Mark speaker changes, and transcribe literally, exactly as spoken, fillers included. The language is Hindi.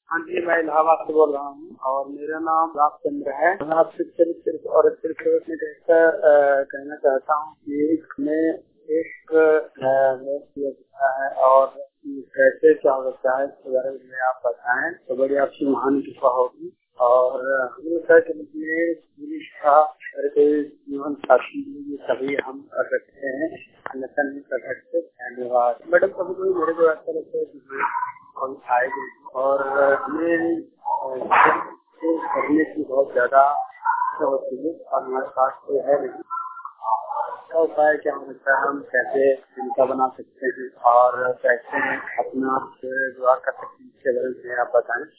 Speaker 1: हाँ जी, मैं इलाहाबाद से बोल रहा हूँ और मेरा नाम रामचंद्र है। मैं आपसे सिर्फ सिर्फ और सिर्फ में कहकर कहना चाहता हूँ कि हमें एक होता है और कैसे क्या होता है इसके बारे में आप बताएं तो बड़ी आपकी महान कृपा होगी। और जीवन साथी सभी हम कर सकते हैं, अन्यथा नहीं कर सकते। धन्यवाद मैडम। कभी कभी मेरे को ऐसा लगता है कि हम आएंगे और हमें करने की बहुत ज्यादा होती है और हमारे पास तो है नहीं। क्या उपाय क्या हो सकता है, हम कैसे इनका बना सकते हैं और कैसे अपना दुआ कर सकते हैं इसके बारे में आप बताएं।